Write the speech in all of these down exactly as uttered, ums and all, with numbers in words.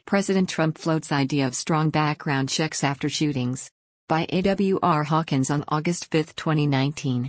President Trump floats idea of strong background checks after shootings. By A W R Hawkins on August fifth, twenty nineteen.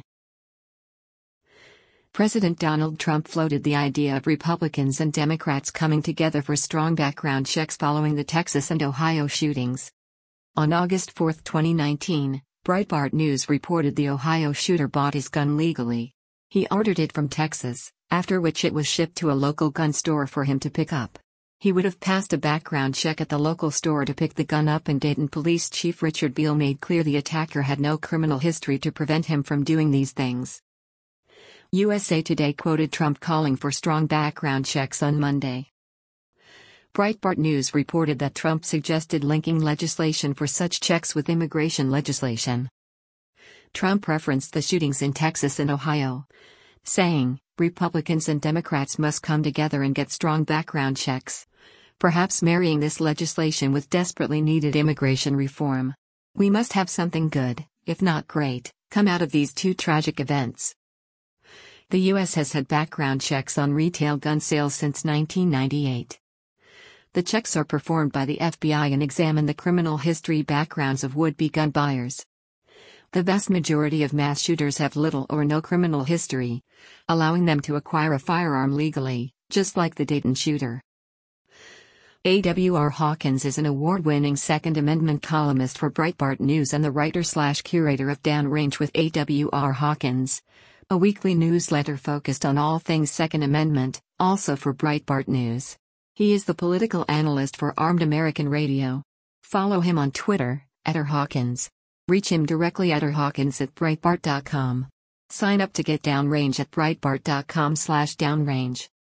President Donald Trump floated the idea of Republicans and Democrats coming together for strong background checks following the Texas and Ohio shootings. On August fourth, twenty nineteen, Breitbart News reported the Ohio shooter bought his gun legally. He ordered it from Texas, after which it was shipped to a local gun store for him to pick up. He would have passed a background check at the local store to pick the gun up, and Dayton Police Chief Richard Beale made clear the attacker had no criminal history to prevent him from doing these things. U S A Today quoted Trump calling for strong background checks on Monday. Breitbart News reported that Trump suggested linking legislation for such checks with immigration legislation. Trump referenced the shootings in Texas and Ohio, saying, "Republicans and Democrats must come together and get strong background checks, perhaps marrying this legislation with desperately needed immigration reform. We must have something good, if not great, come out of these two tragic events." The U S has had background checks on retail gun sales since nineteen ninety-eight. The checks are performed by the F B I and examine the criminal history backgrounds of would-be gun buyers. The vast majority of mass shooters have little or no criminal history, allowing them to acquire a firearm legally, just like the Dayton shooter. A W R Hawkins is an award-winning Second Amendment columnist for Breitbart News and the writer-slash-curator of Downrange with A W R Hawkins, a weekly newsletter focused on all things Second Amendment, also for Breitbart News. He is the political analyst for Armed American Radio. Follow him on Twitter, at R Hawkins. Reach him directly at r hawkins at breitbart dot com. Sign up to get Downrange at breitbart dot com slash downrange.